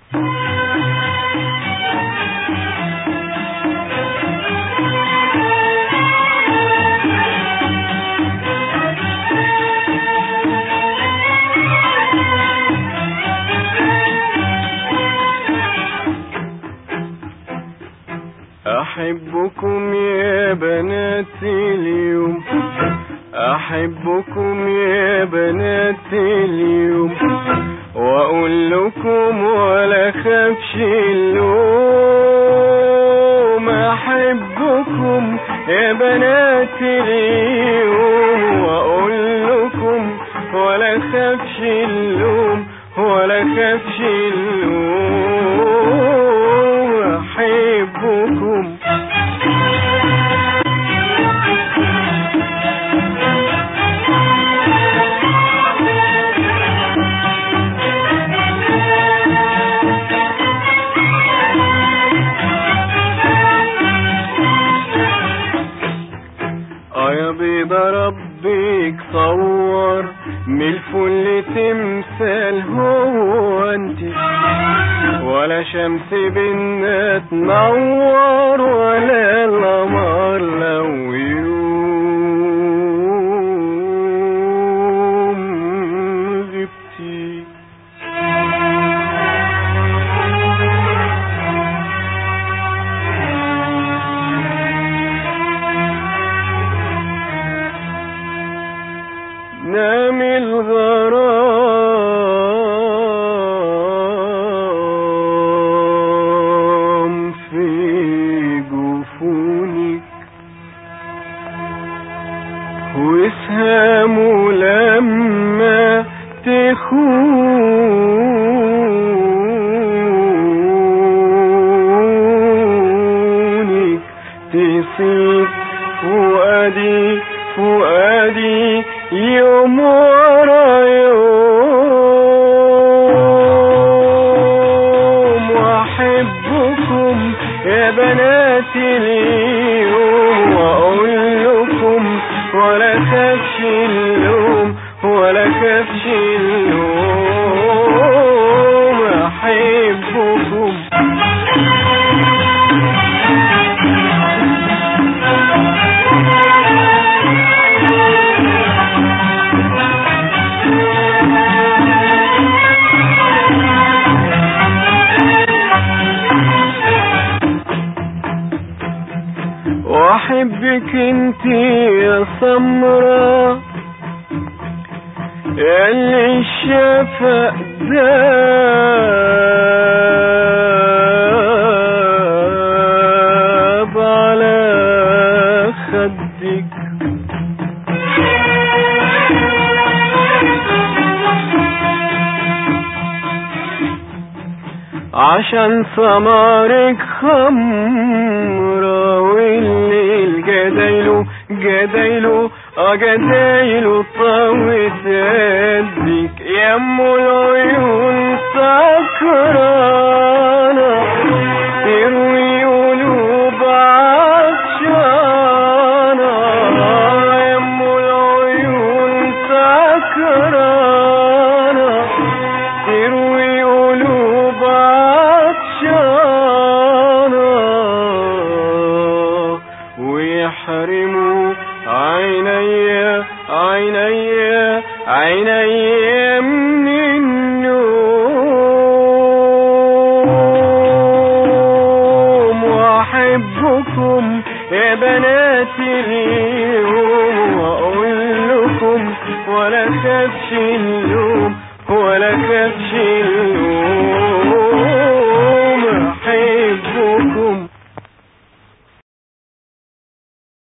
أحبكم يا بنات اليوم، أحبكم يا بنات اليوم، وأقول لكم ولا خافش اللوم. أحبكم يا بنات اليوم، وأقول لكم ولا خافش اللوم، ولا خافش اللوم. أحبكم يا بيضة ربك صور من الفل تمثال هو انت، ولا شمس بينا تنور ولا القمر لو يوم غبتي. نام الغرام في جفونك، واسهامه لما تخونك تصيب فؤادي فؤادي يوم ورا يوم. وأحبكم يا بنات اليوم، وأقول لكم ولا خافش اللوم، ولا خافش اللوم. أحبكم واحبك انت يا سمرة، اللي الشفق داب على خدك، عشان سمارك خمرة، والليل جدايله جدايله جدايله طوت يدك، يم العيون سكرانة تروي قلوب عطشانة، يم العيون سكرانة تروي قلوب عطشانة، ويحرموا عينيا عينيا عينيا من النوم. وأحبكم يا بنات اليوم، وأقول لكم ولا خافش اللوم، ولا خافش